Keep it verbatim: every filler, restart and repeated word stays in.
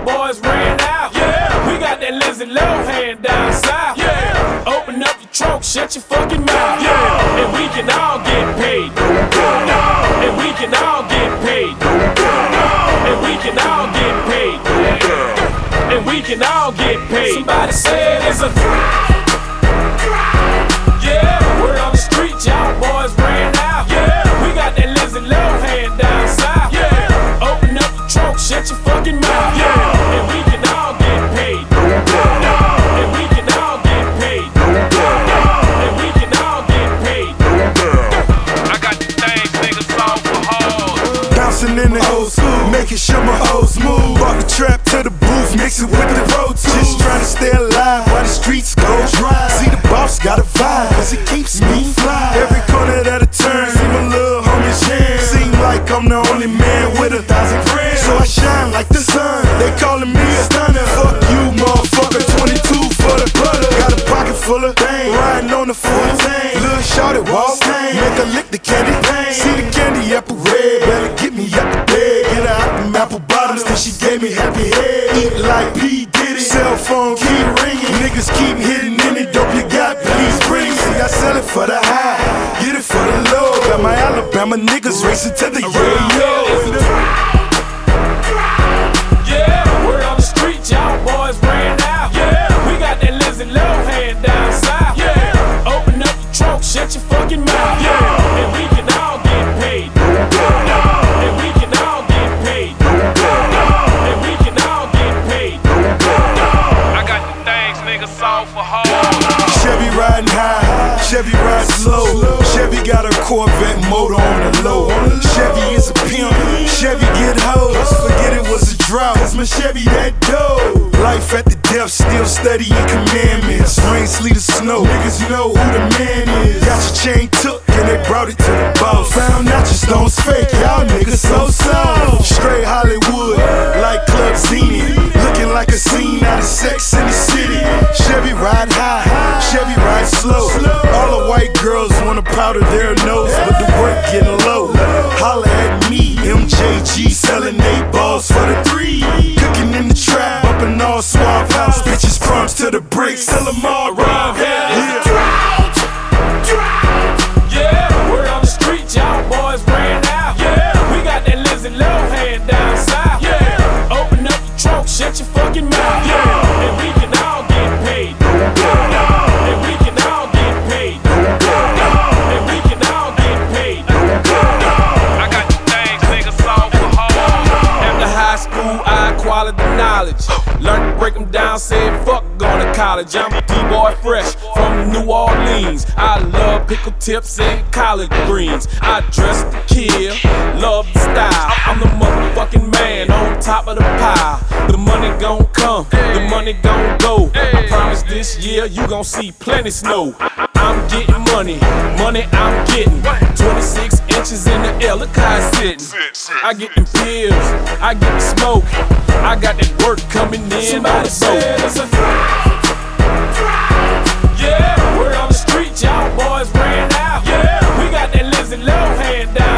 boys ran out. Yeah, we got that Lindsay Lohan down south. Yeah, open up your trunk, shut your fucking mouth. Yeah, and we can all get paid. And we can all get paid. And we can all get paid. And we can all get paid. Somebody said it's a yeah, we're on the street, y'all boys ran out. Yeah, we got that Lindsay Lohan down south. Yeah, open up your trunk, shut your fucking mouth. Yeah, and we can all get paid. And we can all get paid. And we can all get paid. I got the things niggas all for hard. Bouncing in the old school, making sure my hoes move. Brought the trap to the booth, mix it with the road too. Just trying to stay alive while the streets go dry. See the boss got a vibe, cause it keeps me fly. Every corner that I turn, see my little homie shine. Seem like I'm the only man with a thousand friends. So I shine like the sun, they calling me a stunner. Fuck you motherfucker, twenty-two for the butter. Got a pocket full of bang, riding on the full tank. Little shorty walk, make her lick the candy paint. See the candy apple red, better get me out the bed. Get her out them apple bottoms, then she gave me happy head. Eat like P. Diddy, cell phone keep ringing. Niggas keep hitting any dope you got, please bring. See I sell it for the high, get it for the low. Got my Alabama niggas racing to the yo-yo. Yeah, we're on the street, y'all boys ran out. Yeah, we got that Lindsay Lohan down south. Yeah, open up your trunk, shut your fucking mouth. Yeah, and we can all get paid. And we can all get paid. And we can all get paid. I got the things niggas all for hard. Chevy riding high, Chevy ride slow. Chevy got a Corvette motor on the low. Chevy is a pimp, Chevy get hoes. Forget it was a drought, cause my Chevy that dope. Life at the depth, still studying commandments. Rain, sleet, or snow, niggas know who the man is. Got your chain took and they brought it to the boss. Found out your stones fake, y'all niggas so soft. Straight Hollywood, like Club Zenith. Looking like a scene out of Sex in the City. Chevy ride high, Chevy ride slow. All the white girls wanna powder their nose, but the work getting low. Holla at me, M J G selling eight balls for the three. Cooking in the trap, bumping all Swamp House. Bitches crumbs to the bricks, sell them all around here. Yeah. Yeah, we're on the street, y'all boys ran out. Yeah, we got that Lindsay Lohan down south. Yeah, open up your trunk, shut your fucking mouth. Yeah, and we can all get paid. And we can all get paid. And we can all get paid. I got the things niggas all for hard. After high school, I quality knowledge. Learned to break them down, said fuck going to college. I'm a D-boy fresh from New Orleans. I love pickle tips and collard greens. I dress to kill, love the style. I'm the motherfucking man on top of the pile. The money gon' come, the money gon' go. I promise this year you gon' see plenty snow. I'm getting money, money I'm getting. twenty-six inches in the air, look how it's sitting. I get them pills, I get the smoke. I got that work coming in by the boat. Yeah, we're on the street, y'all boys ran out. Yeah, we got that Lindsay Lohan down.